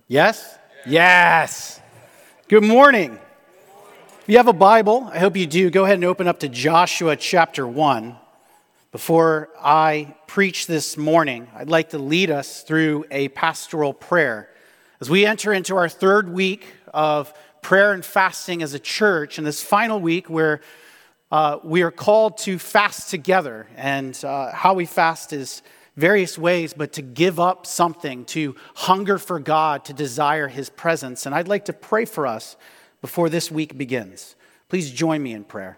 Yes? Yes. Good morning. If you have a Bible, I hope you do, go ahead and open up to Joshua chapter 1. Before I preach this morning, I'd like to lead us through a pastoral prayer. As we enter into our third week of prayer and fasting as a church, and this final week where we are called to fast together, and how we fast is various ways, but to give up something, to hunger for God, to desire His presence. And I'd like to pray for us before this week begins. Please join me in prayer.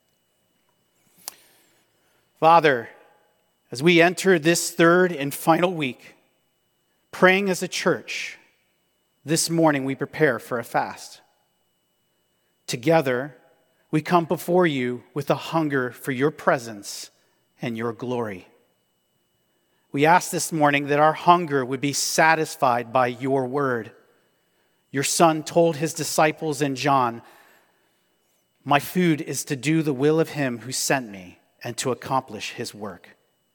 Father, as we enter this third and final week, praying as a church, this morning we prepare for a fast. Together, we come before you with a hunger for your presence and your glory. We ask this morning that our hunger would be satisfied by your word. Your Son told his disciples in John, "My food is to do the will of him who sent me and to accomplish his work."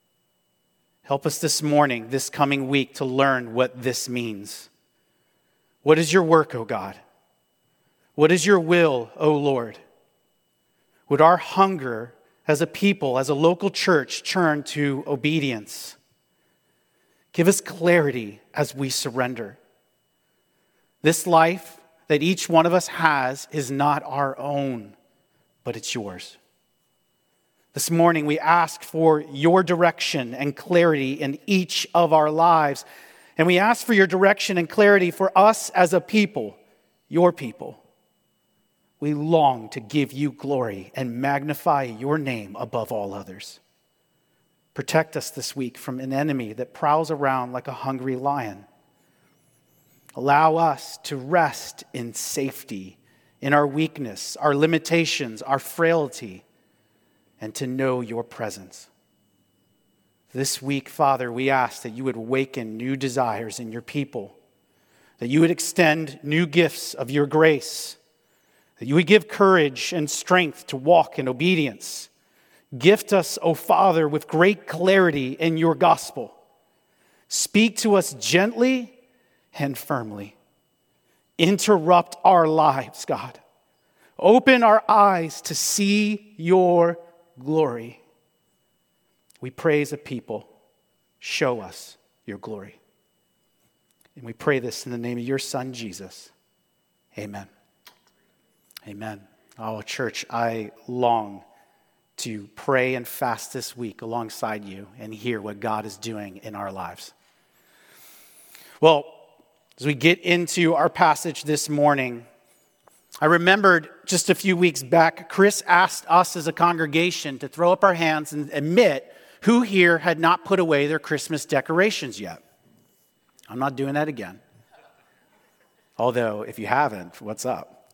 Help us this morning, this coming week, to learn what this means. What is your work, O God? What is your will, O Lord? Would our hunger as a people, as a local church, turn to obedience? Give us clarity as we surrender. This life that each one of us has is not our own, but it's yours. This morning we ask for your direction and clarity in each of our lives. And we ask for your direction and clarity for us as a people, your people. We long to give you glory and magnify your name above all others. Protect us this week from an enemy that prowls around like a hungry lion. Allow us to rest in safety, in our weakness, our limitations, our frailty, and to know your presence. This week, Father, we ask that you would awaken new desires in your people, that you would extend new gifts of your grace, that you would give courage and strength to walk in obedience. Gift us, O Father, with great clarity in your gospel. Speak to us gently and firmly. Interrupt our lives, God. Open our eyes to see your glory. We pray as a people, show us your glory. And we pray this in the name of your Son, Jesus. Amen. Amen. Oh, church, I long to pray and fast this week alongside you and hear what God is doing in our lives. Well, as we get into our passage this morning, I remembered just a few weeks back, Chris asked us as a congregation to throw up our hands and admit who here had not put away their Christmas decorations yet. I'm not doing that again. Although, if you haven't, what's up?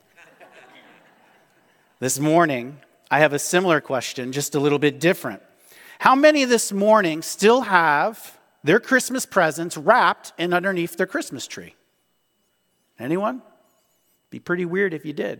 This morning, I have a similar question, just a little bit different. How many this morning still have their Christmas presents wrapped and underneath their Christmas tree? Anyone? Be pretty weird if you did.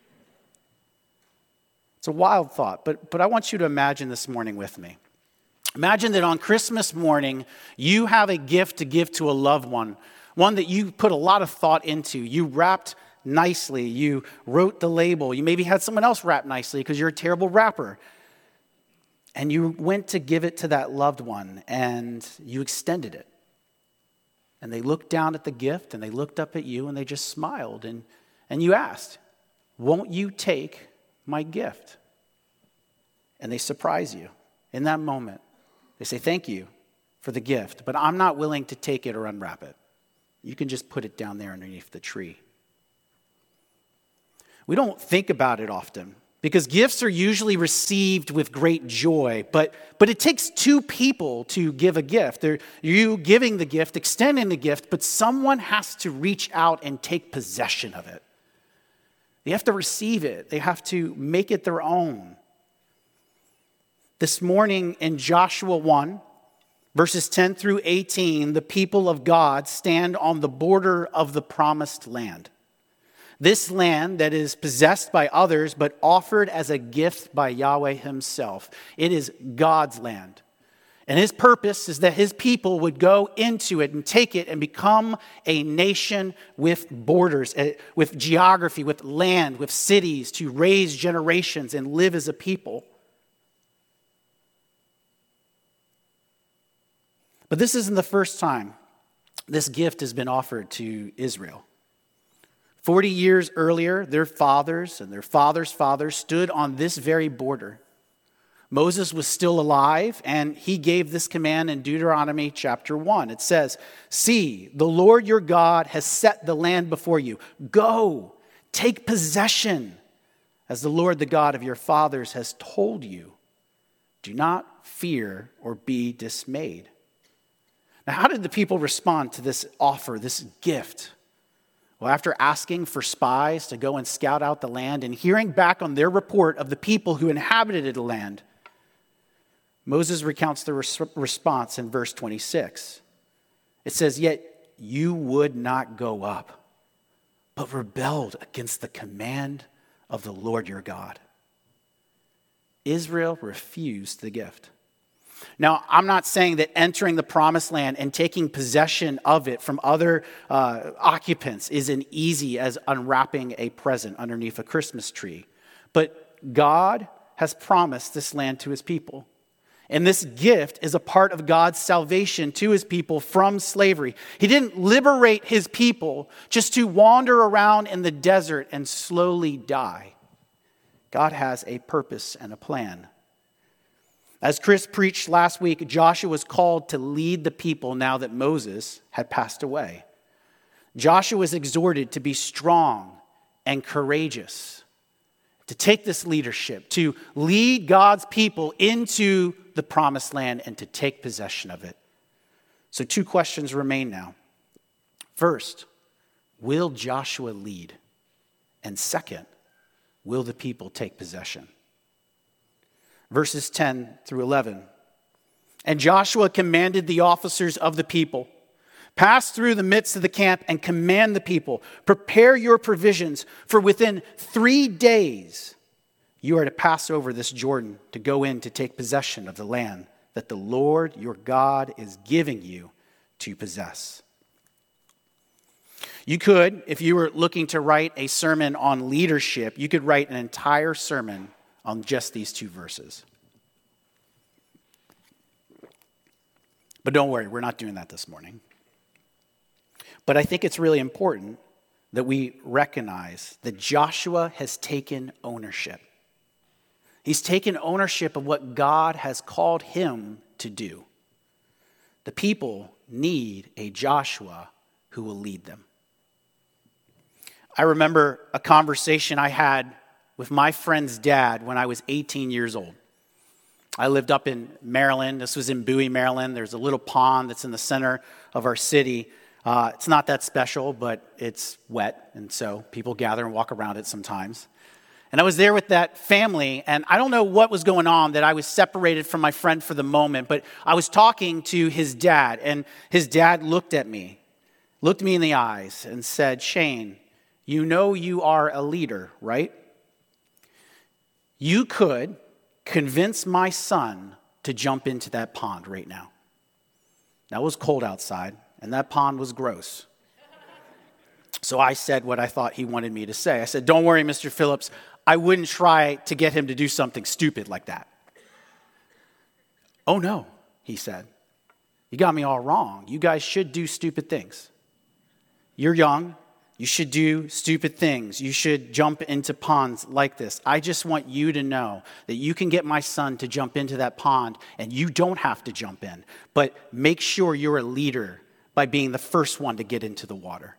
It's a wild thought, but I want you to imagine this morning with me. Imagine that on Christmas morning, you have a gift to give to a loved one that you put a lot of thought into. You wrapped nicely. You wrote the label. You maybe had someone else wrap nicely because you're a terrible wrapper. And you went to give it to that loved one and you extended it. And they looked down at the gift and they looked up at you and they just smiled. And you asked, "Won't you take my gift?" And they surprise you in that moment. They say, "Thank you for the gift, but I'm not willing to take it or unwrap it. You can just put it down there underneath the tree." We don't think about it often because gifts are usually received with great joy, but it takes two people to give a gift. You giving the gift, extending the gift, but someone has to reach out and take possession of it. They have to receive it. They have to make it their own. This morning in Joshua 1, verses 10 through 18, the people of God stand on the border of the promised land. This land that is possessed by others, but offered as a gift by Yahweh himself. It is God's land. And his purpose is that his people would go into it and take it and become a nation with borders, with geography, with land, with cities, to raise generations and live as a people. But this isn't the first time this gift has been offered to Israel. 40 years earlier, their fathers and their fathers' fathers stood on this very border. Moses was still alive, and he gave this command in Deuteronomy chapter 1. It says, "See, the Lord your God has set the land before you. Go, take possession, as the Lord, the God of your fathers, has told you. Do not fear or be dismayed." Now, how did the people respond to this offer, this gift? Well, after asking for spies to go and scout out the land and hearing back on their report of the people who inhabited the land, Moses recounts the response in verse 26. It says, "Yet you would not go up, but rebelled against the command of the Lord your God." Israel refused the gift. Now, I'm not saying that entering the promised land and taking possession of it from other occupants is as easy as unwrapping a present underneath a Christmas tree. But God has promised this land to his people. And this gift is a part of God's salvation to his people from slavery. He didn't liberate his people just to wander around in the desert and slowly die. God has a purpose and a plan. As Chris preached last week, Joshua was called to lead the people now that Moses had passed away. Joshua was exhorted to be strong and courageous, to take this leadership, to lead God's people into the promised land and to take possession of it. So 2 questions remain now. First, will Joshua lead? And second, will the people take possession? Verses 10 through 11. "And Joshua commanded the officers of the people, 'Pass through the midst of the camp and command the people, prepare your provisions, for within 3 days you are to pass over this Jordan to go in to take possession of the land that the Lord your God is giving you to possess.'" You could, if you were looking to write a sermon on leadership, you could write an entire sermon on just these 2 verses. But don't worry, we're not doing that this morning. But I think it's really important that we recognize that Joshua has taken ownership. He's taken ownership of what God has called him to do. The people need a Joshua who will lead them. I remember a conversation I had with my friend's dad when I was 18 years old. I lived up in Maryland. This was in Bowie, Maryland. There's a little pond that's in the center of our city. It's not that special, but it's wet, and so people gather and walk around it sometimes. And I was there with that family, and I don't know what was going on that I was separated from my friend for the moment, but I was talking to his dad, and his dad looked me in the eyes and said, "Shane, you know you are a leader, right? You could convince my son to jump into that pond right now." Now it was cold outside, and that pond was gross. So I said what I thought he wanted me to say. I said, "Don't worry, Mr. Phillips, I wouldn't try to get him to do something stupid like that." "Oh no," he said. "You got me all wrong. You guys should do stupid things. You're young. You should do stupid things. You should jump into ponds like this. I just want you to know that you can get my son to jump into that pond, and you don't have to jump in. But make sure you're a leader by being the first one to get into the water."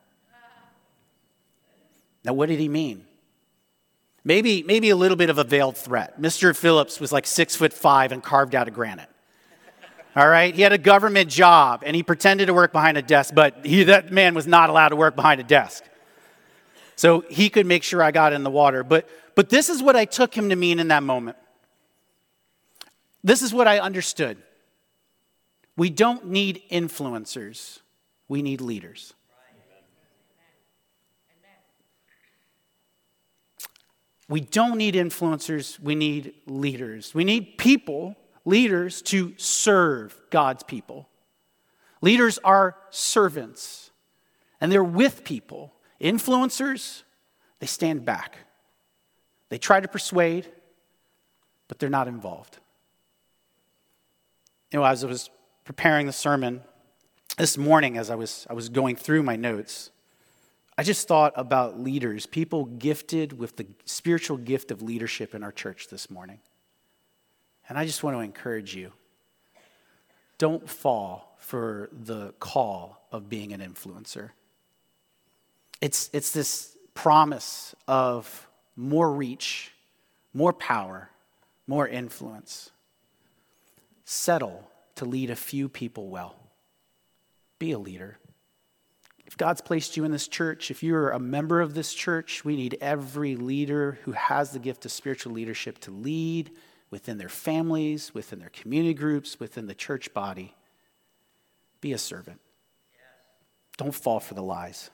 Now, what did he mean? Maybe a little bit of a veiled threat. Mr. Phillips was like 6'5" and carved out of granite. All right? He had a government job, and he pretended to work behind a desk, but that man was not allowed to work behind a desk. So he could make sure I got in the water. But this is what I took him to mean in that moment. This is what I understood. We don't need influencers. We need leaders. We don't need influencers. We need leaders. We need people leaders to serve God's people. Leaders are servants, and they're with people. Influencers, they stand back. They try to persuade, but they're not involved. As I was preparing the sermon this morning, as I was going through my notes, I just thought about leaders, people gifted with the spiritual gift of leadership in our church this morning. And I just want to encourage you, don't fall for the call of being an influencer. It's this promise of more reach, more power, more influence. Settle to lead a few people well. Be a leader. If God's placed you in this church, if you're a member of this church, we need every leader who has the gift of spiritual leadership to lead within their families, within their community groups, within the church body. Be a servant. Don't fall for the lies.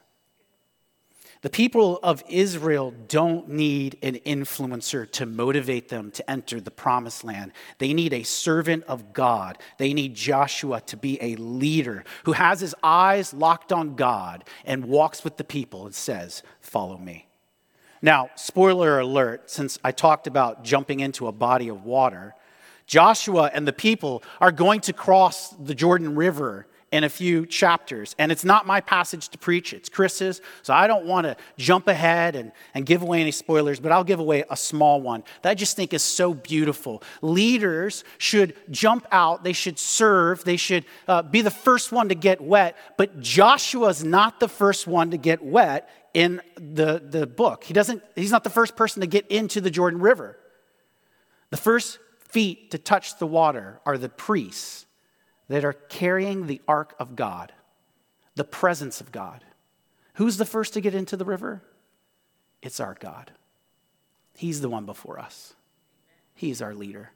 The people of Israel don't need an influencer to motivate them to enter the promised land. They need a servant of God. They need Joshua to be a leader who has his eyes locked on God and walks with the people and says, "Follow me." Now, spoiler alert, since I talked about jumping into a body of water, Joshua and the people are going to cross the Jordan River in a few chapters. And it's not my passage to preach, it's Chris's. So I don't want to jump ahead and give away any spoilers, but I'll give away a small one that I just think is so beautiful. Leaders should jump out, they should serve, they should be the first one to get wet, but Joshua's not the first one to get wet in the book. He's not the first person to get into the Jordan River. The first feet to touch the water are the priests that are carrying the ark of God, the presence of God. Who's the first to get into the river? It's our God. He's the one before us. He's our leader.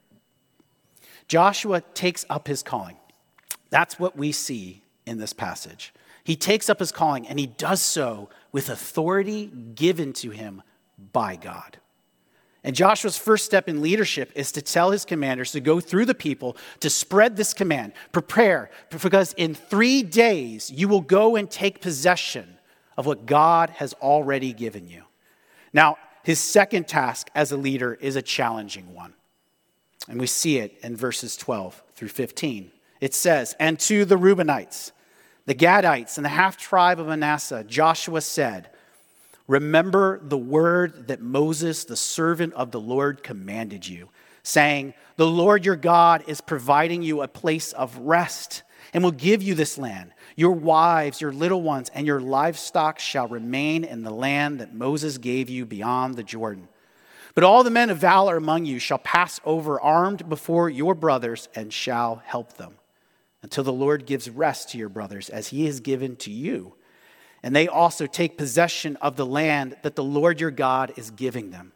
Joshua takes up his calling. That's what we see in this passage. He takes up his calling, and he does so with authority given to him by God. And Joshua's first step in leadership is to tell his commanders to go through the people to spread this command. Prepare, because in 3 days you will go and take possession of what God has already given you. Now, his second task as a leader is a challenging one. And we see it in verses 12 through 15. It says, "And to the Reubenites, the Gadites, and the half-tribe of Manasseh, Joshua said, 'Remember the word that Moses, the servant of the Lord, commanded you, saying, the Lord your God is providing you a place of rest and will give you this land. Your wives, your little ones, and your livestock shall remain in the land that Moses gave you beyond the Jordan. But all the men of valor among you shall pass over armed before your brothers and shall help them, until the Lord gives rest to your brothers as he has given to you. And they also take possession of the land that the Lord your God is giving them.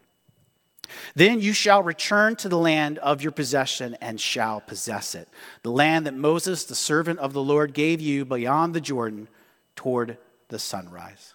Then you shall return to the land of your possession and shall possess it, the land that Moses, the servant of the Lord, gave you beyond the Jordan toward the sunrise.'"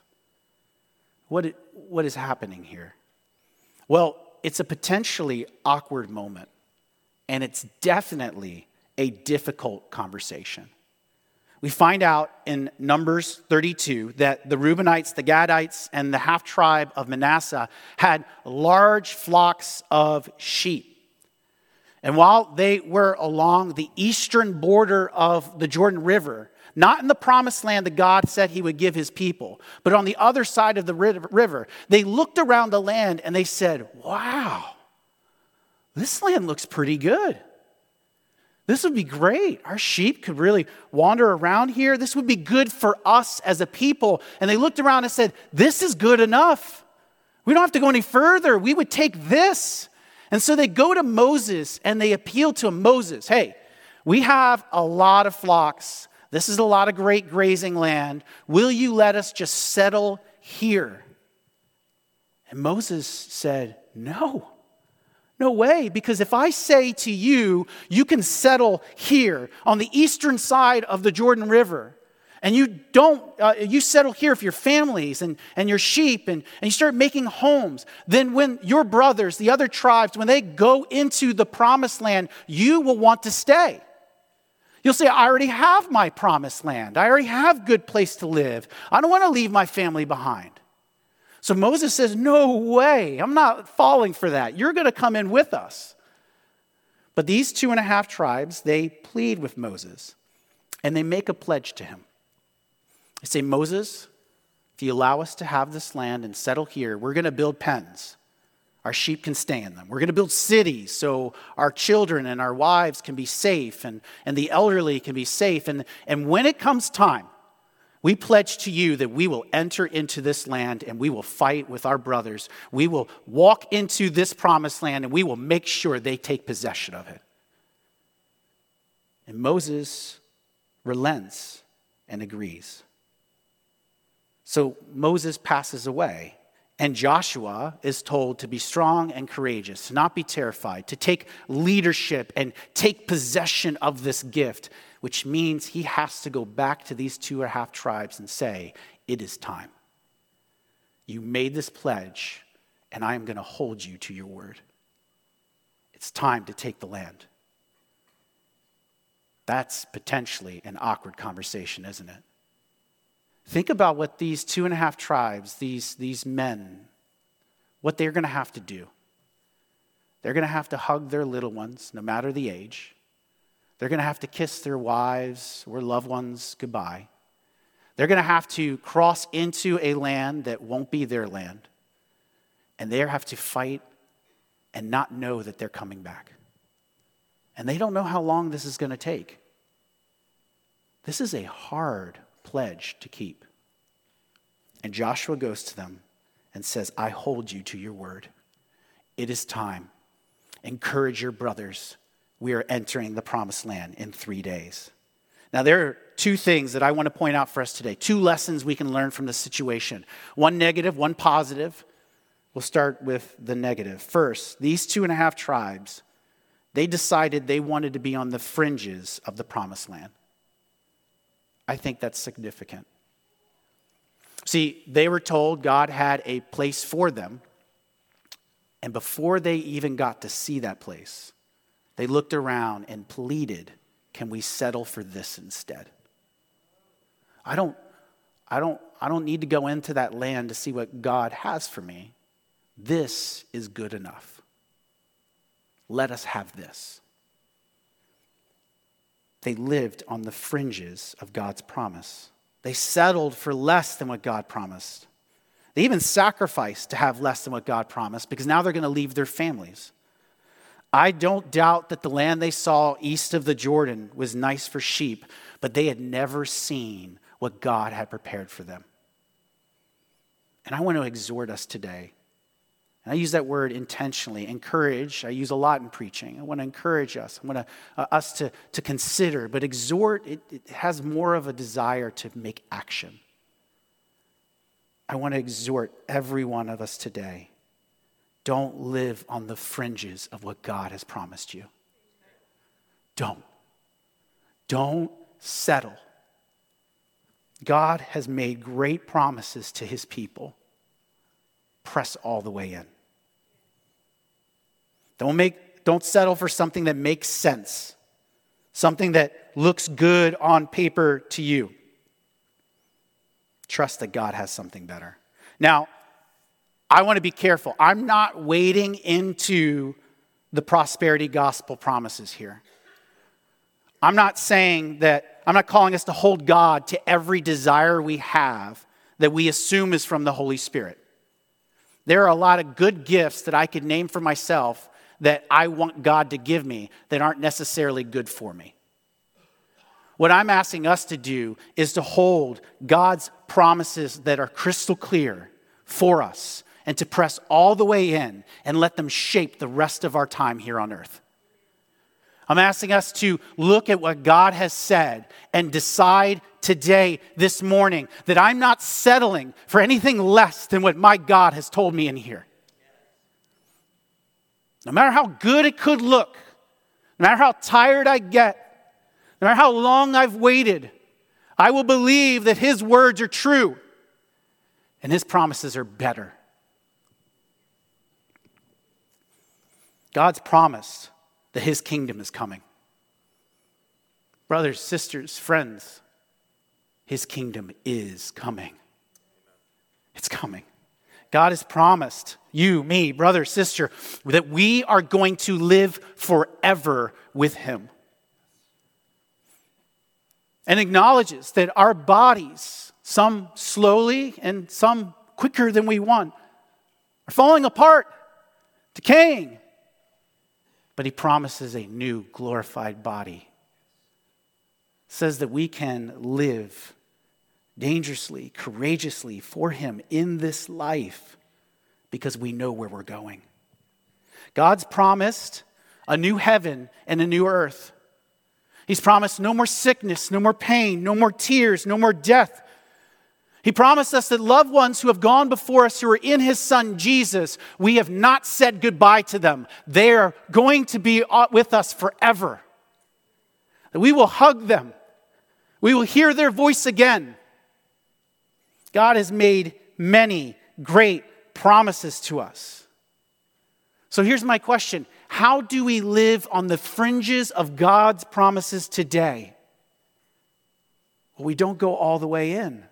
What is happening here? Well, it's a potentially awkward moment, and it's definitely a difficult conversation. We find out in Numbers 32 that the Reubenites, the Gadites, and the half-tribe of Manasseh had large flocks of sheep. And while they were along the eastern border of the Jordan River, not in the promised land that God said he would give his people, but on the other side of the river, they looked around the land and they said, "Wow, this land looks pretty good. This would be great. Our sheep could really wander around here. This would be good for us as a people." And they looked around and said, "This is good enough. We don't have to go any further. We would take this." And so they go to Moses and they appeal to him. "Moses, hey, we have a lot of flocks. This is a lot of great grazing land. Will you let us just settle here?" And Moses said, "No. No way, because if I say to you, you can settle here on the eastern side of the Jordan River, And you settle here for your families and your sheep, and you start making homes. Then when your brothers, the other tribes, when they go into the promised land, you will want to stay. You'll say, I already have my promised land. I already have a good place to live. I don't want to leave my family behind. So Moses says, no way. I'm not falling for that. You're going to come in with us. But these 2.5 tribes, they plead with Moses, and they make a pledge to him. They say, Moses, if you allow us to have this land and settle here, we're going to build pens. Our sheep can stay in them. We're going to build cities so our children and our wives can be safe and the elderly can be safe. And when it comes time, we pledge to you that we will enter into this land and we will fight with our brothers. We will walk into this promised land and we will make sure they take possession of it. And Moses relents and agrees. So Moses passes away, and Joshua is told to be strong and courageous, to not be terrified, to take leadership and take possession of this gift, which means he has to go back to these 2.5 tribes and say, it is time. You made this pledge, and I am going to hold you to your word. It's time to take the land. That's potentially an awkward conversation, isn't it? Think about what these 2.5 tribes, these men, what they're going to have to do. They're going to have to hug their little ones, no matter the age. They're going to have to kiss their wives or loved ones goodbye. They're going to have to cross into a land that won't be their land. And they have to fight and not know that they're coming back. And they don't know how long this is going to take. This is a hard pledge to keep. And Joshua goes to them and says, I hold you to your word. It is time. Encourage your brothers. We are entering the promised land in 3 days. Now, there are 2 things that I want to point out for us today. 2 lessons we can learn from this situation. One negative, one positive. We'll start with the negative. First, these 2.5 tribes, they decided they wanted to be on the fringes of the promised land. I think that's significant. See, they were told God had a place for them, and before they even got to see that place, they looked around and pleaded, can we settle for this instead? I don't need to go into that land to see what God has for me. This is good enough. Let us have this. They lived on the fringes of God's promise. They settled for less than what God promised. They even sacrificed to have less than what God promised because now they're going to leave their families. I don't doubt that the land they saw east of the Jordan was nice for sheep, but they had never seen what God had prepared for them. And I want to exhort us today. And I use that word intentionally. Encourage, I use a lot in preaching. I want to encourage us. I want us to consider. But exhort, it has more of a desire to make action. I want to exhort every one of us today. Don't live on the fringes of what God has promised you. Don't settle. God has made great promises to his people. Press all the way in. Don't settle for something that makes sense. Something that looks good on paper to you. Trust that God has something better. Now, I want to be careful. I'm not wading into the prosperity gospel promises here. I'm not calling us to hold God to every desire we have that we assume is from the Holy Spirit. There are a lot of good gifts that I could name for myself that I want God to give me that aren't necessarily good for me. What I'm asking us to do is to hold God's promises that are crystal clear for us and to press all the way in and let them shape the rest of our time here on earth. I'm asking us to look at what God has said and decide today, this morning, that I'm not settling for anything less than what my God has told me in here. No matter how good it could look, no matter how tired I get, no matter how long I've waited, I will believe that his words are true and his promises are better. God's promised that his kingdom is coming. Brothers, sisters, friends, his kingdom is coming. It's coming. God has promised you, me, brother, sister, that we are going to live forever with him. And acknowledges that our bodies, some slowly and some quicker than we want, are falling apart, decaying. But he promises a new glorified body. Says that we can live dangerously, courageously for him in this life because we know where we're going. God's promised a new heaven and a new earth. He's promised no more sickness, no more pain, no more tears, no more death. He promised us that loved ones who have gone before us, who are in his son Jesus, we have not said goodbye to them. They are going to be with us forever. That we will hug them. We will hear their voice again. God has made many great promises to us. So here's my question. How do we live on the fringes of God's promises today? Well, we don't go all the way in.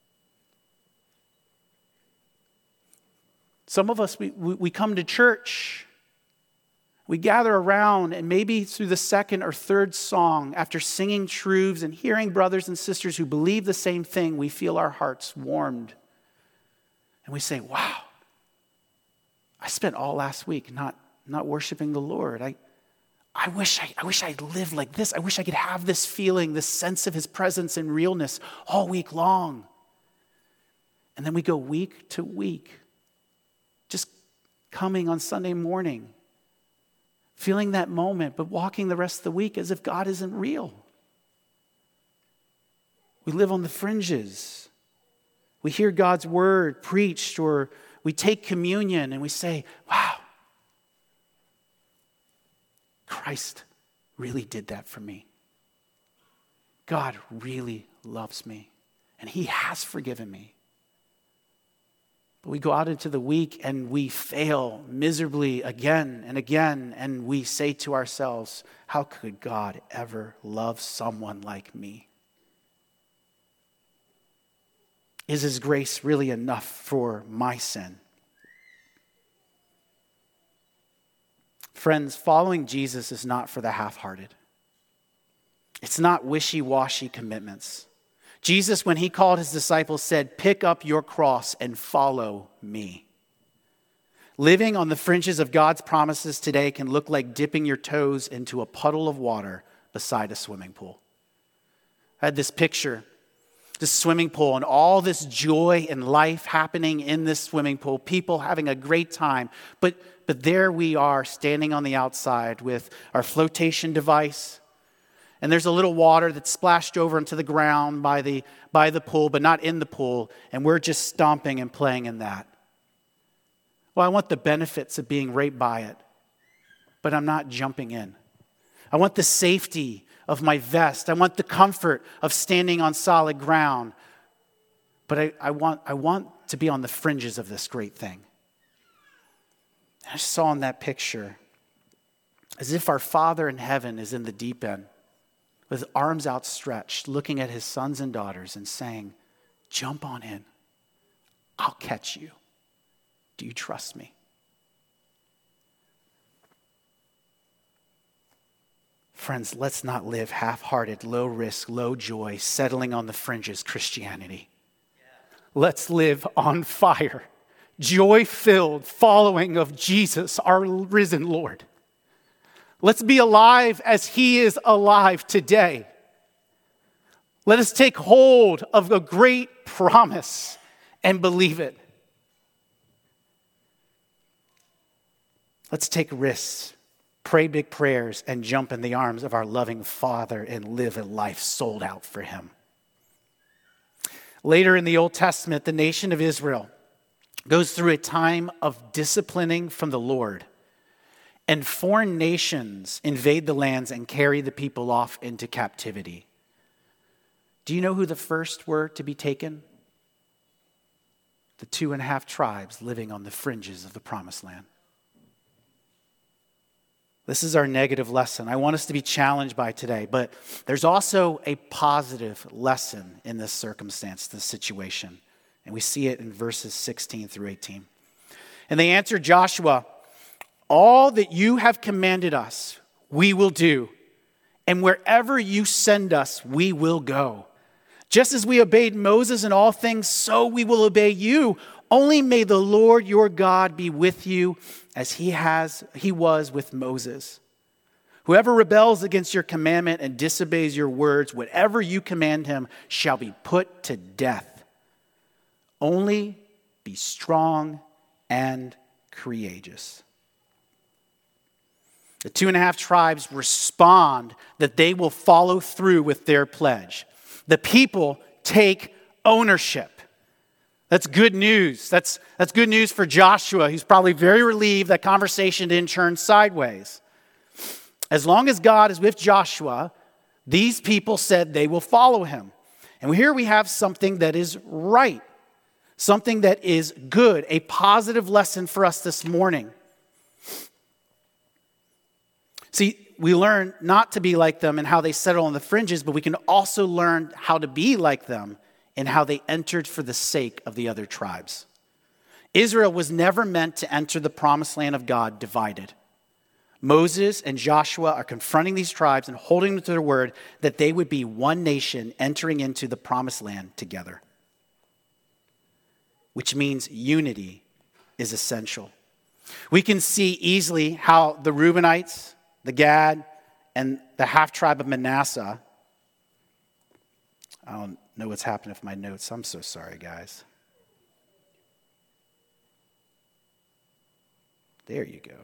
Some of us, we come to church. We gather around, and maybe through the second or third song, after singing truths and hearing brothers and sisters who believe the same thing, we feel our hearts warmed. And we say, wow, I spent all last week not worshiping the Lord. I wish I lived like this. I wish I could have this feeling, this sense of his presence and realness all week long. And then we go week to week, just coming on Sunday morning, feeling that moment, but walking the rest of the week as if God isn't real. We live on the fringes. We hear God's word preached, or we take communion and we say, wow, Christ really did that for me. God really loves me, and he has forgiven me. But we go out into the week and we fail miserably again and again, and we say to ourselves, how could God ever love someone like me? Is his grace really enough for my sin? Friends, following Jesus is not for the half-hearted. It's not wishy-washy commitments. Jesus, when he called his disciples, said, pick up your cross and follow me. Living on the fringes of God's promises today can look like dipping your toes into a puddle of water beside a swimming pool. I had this picture, this swimming pool, and all this joy and life happening in this swimming pool, people having a great time. But there we are standing on the outside with our flotation device. And there's a little water that's splashed over into the ground by the pool, but not in the pool. And we're just stomping and playing in that. Well, I want the benefits of being right by it, but I'm not jumping in. I want the safety of my vest. I want the comfort of standing on solid ground. But I want to be on the fringes of this great thing. I saw in that picture as if our Father in heaven is in the deep end, with arms outstretched, looking at his sons and daughters and saying, jump on in. I'll catch you. Do you trust me? Friends, let's not live half-hearted, low risk, low joy, settling on the fringes Christianity. Let's live on fire, joy-filled following of Jesus, our risen Lord. Let's be alive as he is alive today. Let us take hold of a great promise and believe it. Let's take risks, pray big prayers, and jump in the arms of our loving Father and live a life sold out for him. Later in the Old Testament, the nation of Israel goes through a time of disciplining from the Lord. And foreign nations invade the lands and carry the people off into captivity. Do you know who the first were to be taken? The 2.5 tribes living on the fringes of the promised land. This is our negative lesson I want us to be challenged by today, but there's also a positive lesson in this circumstance, this situation. And we see it in verses 16 through 18. And they answered Joshua, "All that you have commanded us, we will do. And wherever you send us, we will go. Just as we obeyed Moses in all things, so we will obey you. Only may the Lord your God be with you as he was with Moses. Whoever rebels against your commandment and disobeys your words, whatever you command him shall be put to death. Only be strong and courageous." The 2.5 tribes respond that they will follow through with their pledge. The people take ownership. That's good news. That's good news for Joshua. He's probably very relieved that conversation didn't turn sideways. As long as God is with Joshua, these people said they will follow him. And here we have something that is right, something that is good, a positive lesson for us this morning. See, we learn not to be like them in how they settle on the fringes, but we can also learn how to be like them in how they entered for the sake of the other tribes. Israel was never meant to enter the promised land of God divided. Moses and Joshua are confronting these tribes and holding them to their word that they would be one nation entering into the promised land together, which means unity is essential. We can see easily how the Reubenites, the Gad, and the half tribe of Manasseh. I don't know what's happened with my notes. I'm so sorry, guys. There you go.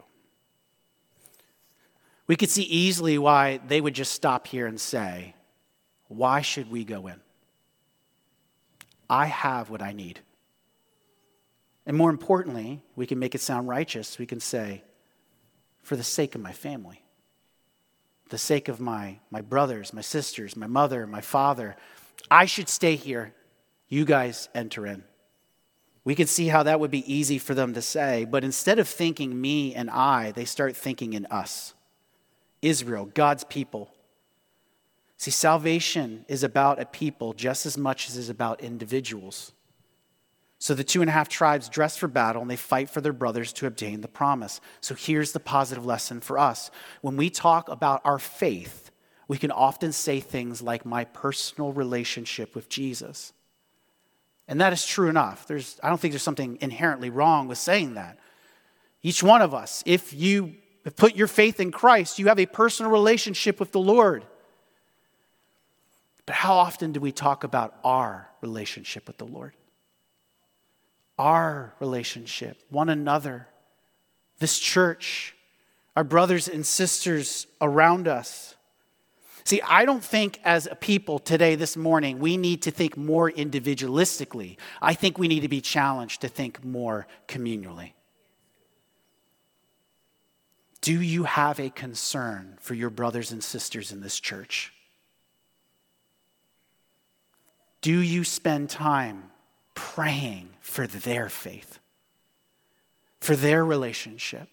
We could see easily why they would just stop here and say, "Why should we go in? I have what I need." And more importantly, we can make it sound righteous. We can say, "For the sake of my family, the sake of my brothers, my sisters, my mother, my father, I should stay here. You guys enter in." We can see how that would be easy for them to say, but instead of thinking me and I, they start thinking in us. Israel, God's people. See, salvation is about a people just as much as it is about individuals. So the 2.5 tribes dress for battle and they fight for their brothers to obtain the promise. So here's the positive lesson for us. When we talk about our faith, we can often say things like my personal relationship with Jesus. And that is true enough. I don't think there's something inherently wrong with saying that. Each one of us, if you put your faith in Christ, you have a personal relationship with the Lord. But how often do we talk about our relationship with the Lord? Our relationship, one another, this church, our brothers and sisters around us. See, I don't think as a people today, this morning, we need to think more individualistically. I think we need to be challenged to think more communally. Do you have a concern for your brothers and sisters in this church? Do you spend time praying for their faith, for their relationship?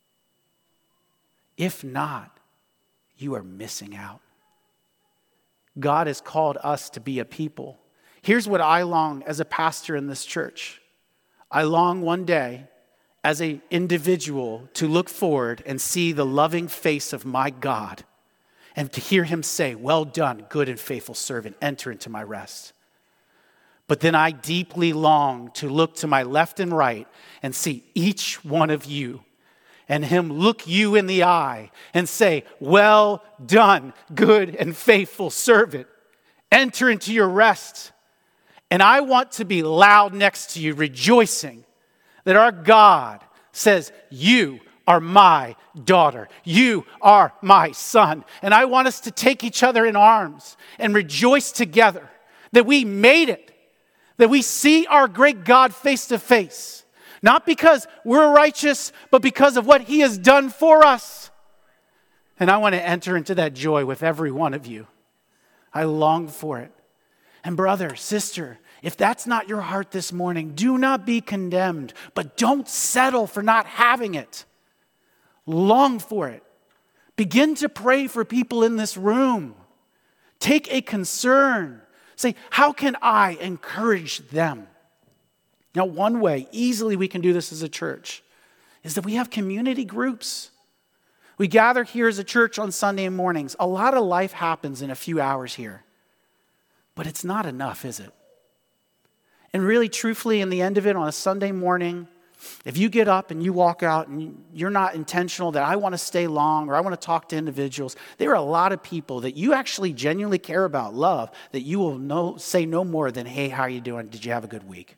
If not, you are missing out. God has called us to be a people. Here's what I long as a pastor in this church. I long one day as an individual to look forward and see the loving face of my God and to hear him say, "Well done, good and faithful servant, enter into my rest." But then I deeply long to look to my left and right and see each one of you and him look you in the eye and say, "Well done, good and faithful servant. Enter into your rest." And I want to be loud next to you, rejoicing that our God says, "You are my daughter. You are my son." And I want us to take each other in arms and rejoice together that we made it. That we see our great God face to face. Not because we're righteous, but because of what he has done for us. And I want to enter into that joy with every one of you. I long for it. And brother, sister, if that's not your heart this morning, do not be condemned, but don't settle for not having it. Long for it. Begin to pray for people in this room. Take a concern. Say, how can I encourage them? Now, one way easily we can do this as a church is that we have community groups. We gather here as a church on Sunday mornings. A lot of life happens in a few hours here. But it's not enough, is it? And really, truthfully, in the end of it, on a Sunday morning, if you get up and you walk out and you're not intentional that I want to stay long or I want to talk to individuals, there are a lot of people that you actually genuinely care about, love, that you will say no more than, hey, how are you doing? Did you have a good week?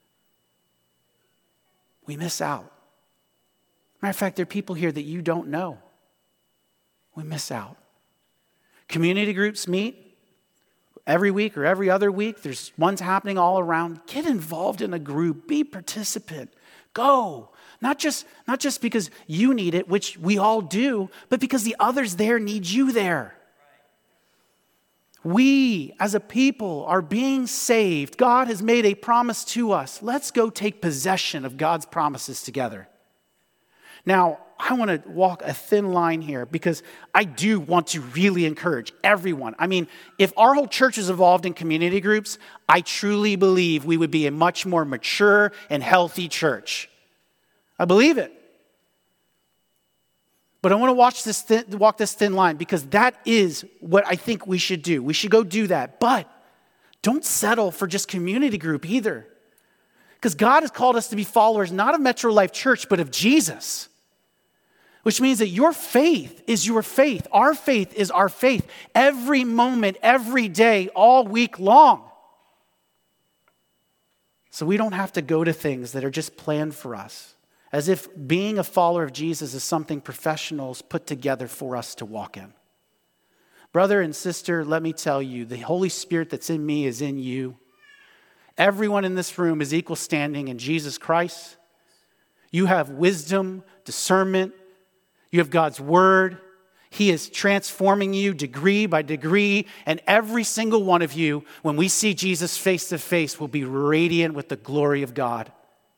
We miss out. Matter of fact, there are people here that you don't know. We miss out. Community groups meet every week or every other week. There's ones happening all around. Get involved in a group. Be a participant. Go. Not just because you need it, which we all do, but because the others there need you there. We, as a people, are being saved. God has made a promise to us. Let's go take possession of God's promises together. Now, I want to walk a thin line here because I do want to really encourage everyone. I mean, if our whole church is involved in community groups, I truly believe we would be a much more mature and healthy church. I believe it. But I want to walk this thin line because that is what I think we should do. We should go do that. But don't settle for just community group either. Because God has called us to be followers not of Metro Life Church, but of Jesus. Which means that your faith is your faith. Our faith is our faith. Every moment, every day, all week long. So we don't have to go to things that are just planned for us. As if being a follower of Jesus is something professionals put together for us to walk in. Brother and sister, let me tell you, the Holy Spirit that's in me is in you. Everyone in this room is equal standing in Jesus Christ. You have wisdom, discernment. You have God's word. He is transforming you degree by degree. And every single one of you, when we see Jesus face to face, will be radiant with the glory of God.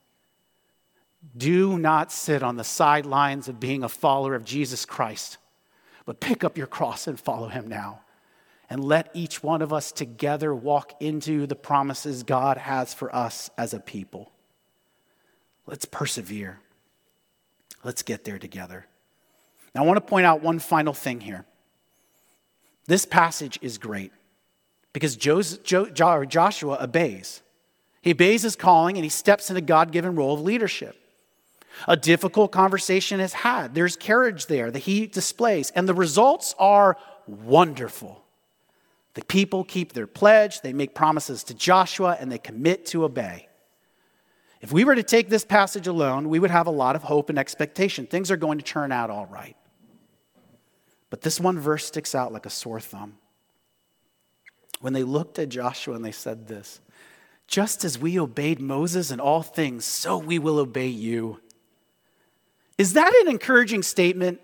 Do not sit on the sidelines of being a follower of Jesus Christ, but pick up your cross and follow him now. And let each one of us together walk into the promises God has for us as a people. Let's persevere. Let's get there together. Now, I want to point out one final thing here. This passage is great because Joshua obeys. He obeys his calling and he steps in a God-given role of leadership. A difficult conversation is had. There's courage there that he displays, and the results are wonderful. The people keep their pledge, they make promises to Joshua, and they commit to obey. If we were to take this passage alone, we would have a lot of hope and expectation. Things are going to turn out all right. But this one verse sticks out like a sore thumb. When they looked at Joshua and they said this, just as we obeyed Moses in all things, so we will obey you. Is that an encouraging statement?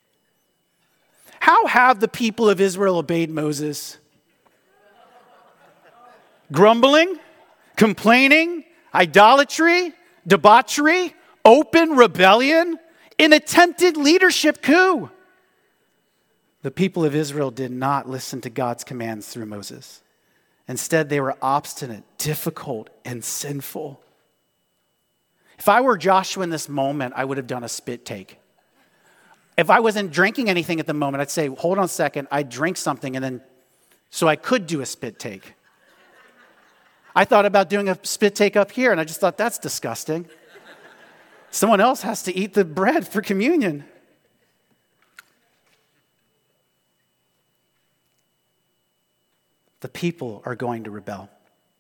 How have the people of Israel obeyed Moses? Grumbling, complaining, idolatry, debauchery, open rebellion, an attempted leadership coup. The people of Israel did not listen to God's commands through Moses. Instead, they were obstinate, difficult, and sinful. If I were Joshua in this moment, I would have done a spit take. If I wasn't drinking anything at the moment, I'd say, hold on a second, I'd drink something and then, so I could do a spit take. I thought about doing a spit take up here and I just thought, that's disgusting. Someone else has to eat the bread for communion. The people are going to rebel.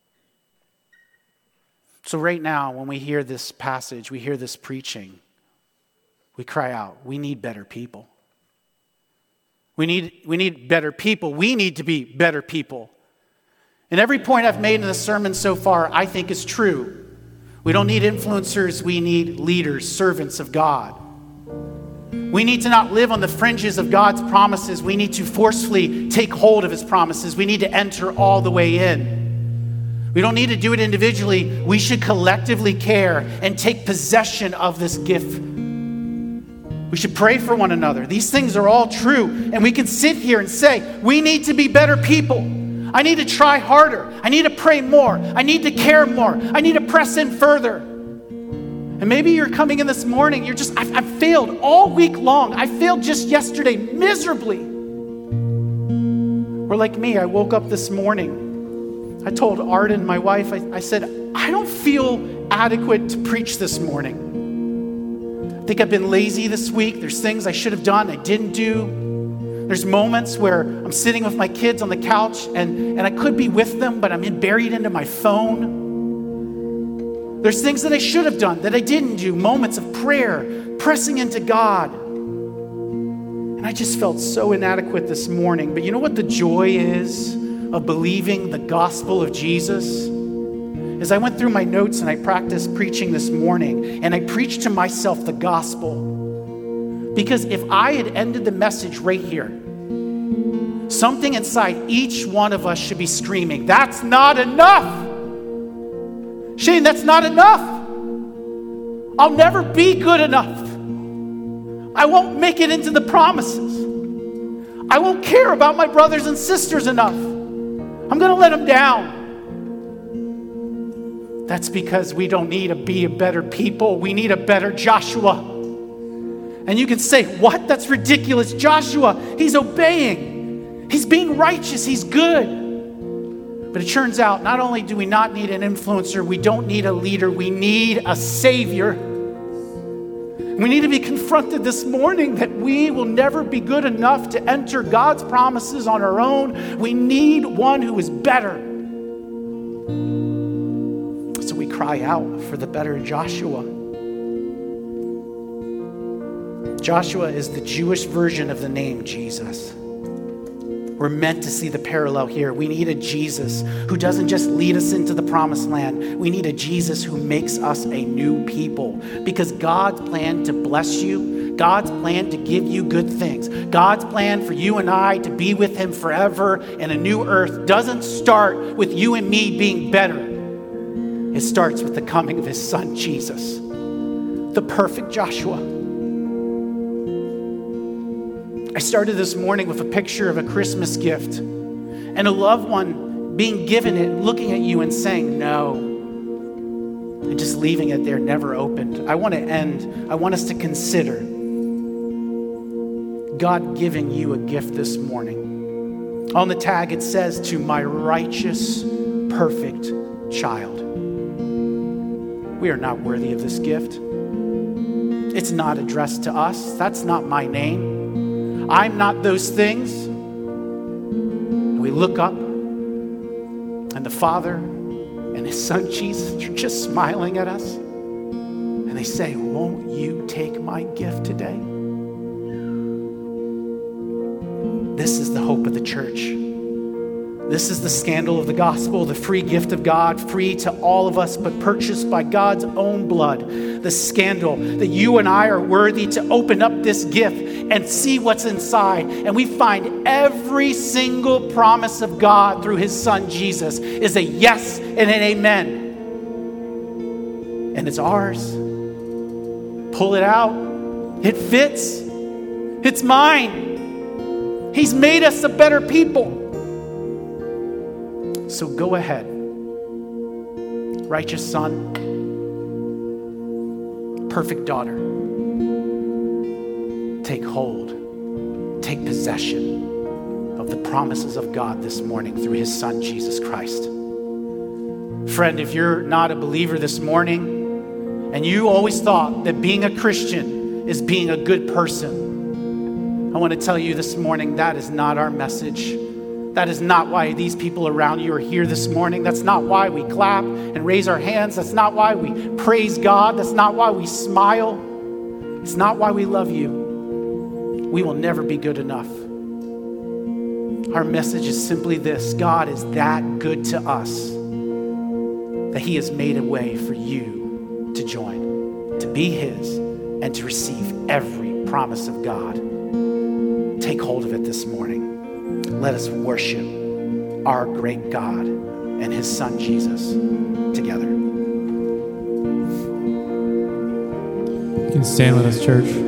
So right now, when we hear this passage, we hear this preaching, we cry out, we need better people. We need better people. We need to be better people. And every point I've made in the sermon so far, I think is true. We don't need influencers. We need leaders, servants of God. We need to not live on the fringes of God's promises. We need to forcefully take hold of his promises. We need to enter all the way in. We don't need to do it individually. We should collectively care and take possession of this gift. We should pray for one another. These things are all true. And we can sit here and say, we need to be better people. I need to try harder. I need to pray more. I need to care more. I need to press in further. And maybe you're coming in this morning, I've failed all week long. I failed just yesterday miserably. Or like me, I woke up this morning. I told Arden, my wife, I said, I don't feel adequate to preach this morning. I think I've been lazy this week. There's things I should have done I didn't do. There's moments where I'm sitting with my kids on the couch and I could be with them, but I'm buried into my phone. There's things that I should have done that I didn't do, moments of prayer, pressing into God. And I just felt so inadequate this morning. But you know what the joy is of believing the gospel of Jesus? As I went through my notes and I practiced preaching this morning, and I preached to myself the gospel. Because if I had ended the message right here, something inside each one of us should be screaming, that's not enough. Shane, that's not enough. I'll never be good enough. I won't make it into the promises. I won't care about my brothers and sisters enough. I'm going to let them down. That's because we don't need to be a better people. We need a better Joshua. And you can say, what? That's ridiculous. Joshua, he's obeying. He's being righteous. He's good. But it turns out, not only do we not need an influencer, we don't need a leader. We need a savior. We need to be confronted this morning that we will never be good enough to enter God's promises on our own. We need one who is better. So we cry out for the better Joshua. Joshua is the Jewish version of the name Jesus. We're meant to see the parallel here. We need a Jesus who doesn't just lead us into the promised land. We need a Jesus who makes us a new people. Because God's plan to bless you, God's plan to give you good things, God's plan for you and I to be with him forever in a new earth doesn't start with you and me being better. It starts with the coming of his son, Jesus, the perfect Joshua. I started this morning with a picture of a Christmas gift and a loved one being given it, looking at you and saying no, and just leaving it there, never opened. I want us to consider God giving you a gift this morning. On the tag, it says, to my righteous, perfect child. We are not worthy of this gift. It's not addressed to us. That's not my name. I'm not those things. And we look up, and the Father and his son Jesus are just smiling at us. And they say, won't you take my gift today? This is the hope of the church. This is the scandal of the gospel, the free gift of God, free to all of us, but purchased by God's own blood. The scandal that you and I are worthy to open up this gift and see what's inside. And we find every single promise of God through his son Jesus is a yes and an amen. And it's ours. Pull it out. It fits. It's mine. He's made us a better people. So go ahead, righteous son, perfect daughter, take hold, take possession of the promises of God this morning through his son, Jesus Christ. Friend, if you're not a believer this morning and you always thought that being a Christian is being a good person, I want to tell you this morning that is not our message. That is not why these people around you are here this morning. That's not why we clap and raise our hands. That's not why we praise God. That's not why we smile. It's not why we love you. We will never be good enough. Our message is simply this: God is that good to us that he has made a way for you to join, to be his, and to receive every promise of God. Take hold of it this morning. Let us worship our great God. and his son Jesus together. You can stand with us, church.